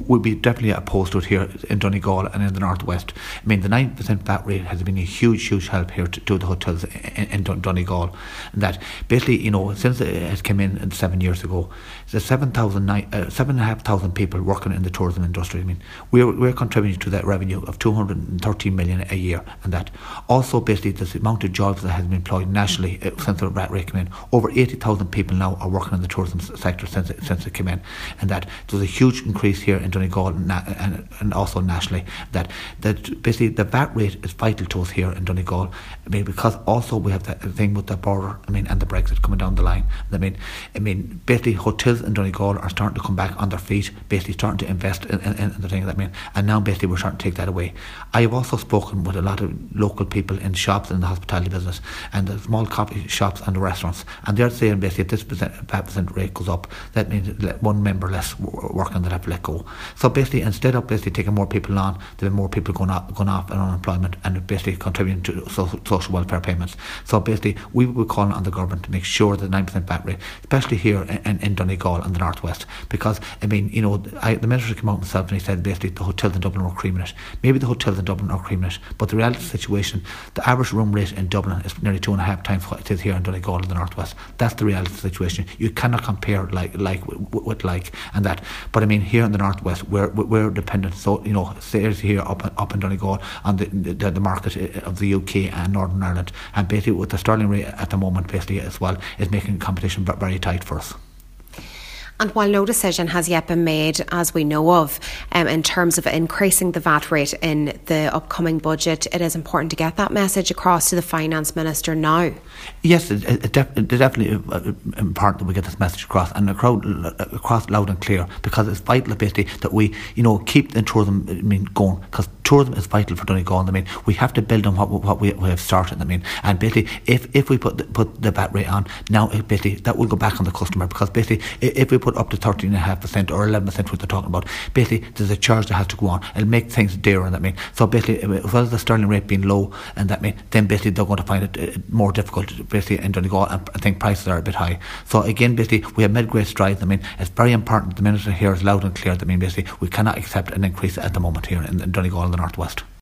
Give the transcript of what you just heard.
we'd be definitely opposed to it here in Donegal and in the northwest. I mean, the 9% VAT rate has been a huge help here to the hotels in Donegal. And that basically, since it came in 7 years ago, there's 7,500 people working in the tourism industry. I mean, we're contributing to that revenue of 213 million a year, and that also basically the amount of jobs that has been employed nationally since the VAT rate came in. Over 80,000 people now are working in the tourism sector since it came in, and that there's a huge increase here in Donegal and also nationally. That basically the VAT rate is vital to us here in Donegal. I mean, because also we have that thing with the border. I mean, and the Brexit coming down the line. I mean, basically hotels in Donegal are starting to come back on their feet. Basically starting to invest in the thing. And now basically we're starting to take that away. I have also spoken with a lot of local people in shops in the hospitality business and the small coffee shops and the restaurants, and they're saying basically if this VAT rate goes up, that means one member less working that have to let go. So basically, instead of basically taking more people on, there are more people going off in unemployment and basically contributing to social welfare payments. So basically, we will be calling on the government to make sure that 9% VAT rate, especially here in Donegal and the northwest, because I mean, the minister came out himself and he said basically the hotels in Dublin were creaming it. Maybe the hotels in Dublin are creaming it, but the reality situation, the average room rate in Dublin is nearly 2.5 times what it is here in Donegal in the northwest. That's the reality situation. You cannot compare like with like and that. But I mean, here in the northwest, we're dependent. So seriously here up in Donegal on the market of the UK and Northern Ireland, and basically with the sterling rate at the moment, basically as well, is making competition very tight for us. And while no decision has yet been made, as we know of, in terms of increasing the VAT rate in the upcoming budget, it is important to get that message across to the Finance Minister now. Yes, it's definitely important that we get this message across, and across loud and clear, because it's vital basically that we keep the tourism going, because tourism is vital for Donegal. I mean, we have to build on what we have started. I mean, and basically if we put the VAT rate on now, basically that will go back on the customer, because basically if we put up to 13.5% or 11% what they're talking about, basically there's a charge that has to go on. It'll make things dearer, and so basically as well as the sterling rate being low, and then basically they're going to find it more difficult basically in Donegal, and I think prices are a bit high. So again, basically we have made great strides. I mean, it's very important the Minister here is loud and clear that basically we cannot accept an increase at the moment here in Donegal in the northwest.